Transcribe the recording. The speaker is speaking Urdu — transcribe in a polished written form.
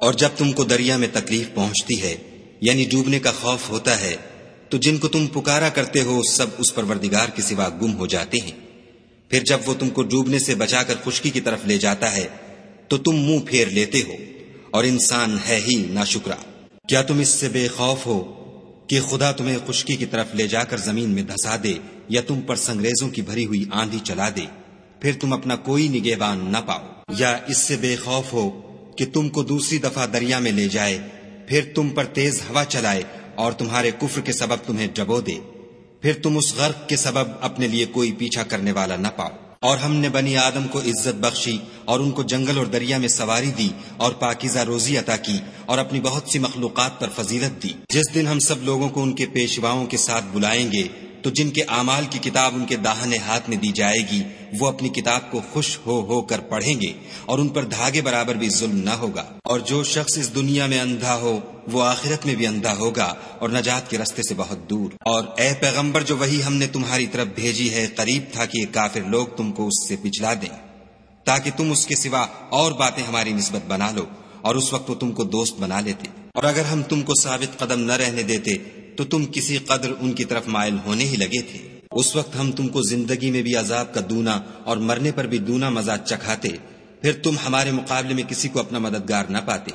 اور جب تم کو دریا میں تکلیف پہنچتی ہے یعنی ڈوبنے کا خوف ہوتا ہے تو جن کو تم پکارا کرتے ہو سب اس پروردگار کے سوا گم ہو جاتے ہیں. پھر جب وہ تم کو ڈوبنے سے بچا کر خشکی کی طرف لے جاتا ہے تو تم منہ پھیر لیتے ہو اور انسان ہے ہی ناشکرا. کیا تم اس سے بے خوف ہو کہ خدا تمہیں خشکی کی طرف لے جا کر زمین میں دھسا دے یا تم پر سنگریزوں کی بھری ہوئی آندھی چلا دے پھر تم اپنا کوئی نگہبان نہ پاؤ؟ یا اس سے بے خوف ہو کہ تم کو دوسری دفعہ دریا میں لے جائے پھر تم پر تیز ہوا چلائے اور تمہارے کفر کے سبب تمہیں ڈبو دے پھر تم اس غرق کے سبب اپنے لیے کوئی پیچھا کرنے والا نہ پاؤ؟ اور ہم نے بنی آدم کو عزت بخشی اور ان کو جنگل اور دریا میں سواری دی اور پاکیزہ روزی عطا کی اور اپنی بہت سی مخلوقات پر فضیلت دی. جس دن ہم سب لوگوں کو ان کے پیشواؤں کے ساتھ بلائیں گے تو جن کے اعمال کی کتاب ان کے داہنے ہاتھ میں دی جائے گی وہ اپنی کتاب کو خوش ہو کر پڑھیں گے اور ان پر دھاگے برابر بھی ظلم نہ ہوگا. اور جو شخص اس دنیا میں اندھا ہو وہ آخرت میں بھی اندھا ہوگا اور نجات کے رستے سے بہت دور. اور اے پیغمبر جو وہی ہم نے تمہاری طرف بھیجی ہے قریب تھا کہ یہ کافر لوگ تم کو اس سے پچھلا دیں تاکہ تم اس کے سوا اور باتیں ہماری نسبت بنا لو اور اس وقت وہ تم کو دوست بنا لیتے. اور اگر ہم تم کو ثابت قدم نہ رہنے دیتے تو تم کسی قدر ان کی طرف مائل ہونے ہی لگے تھے. اس وقت ہم تم کو زندگی میں بھی عذاب کا دونا اور مرنے پر بھی دونا مزہ چکھاتے پھر تم ہمارے مقابلے میں کسی کو اپنا مددگار نہ پاتے.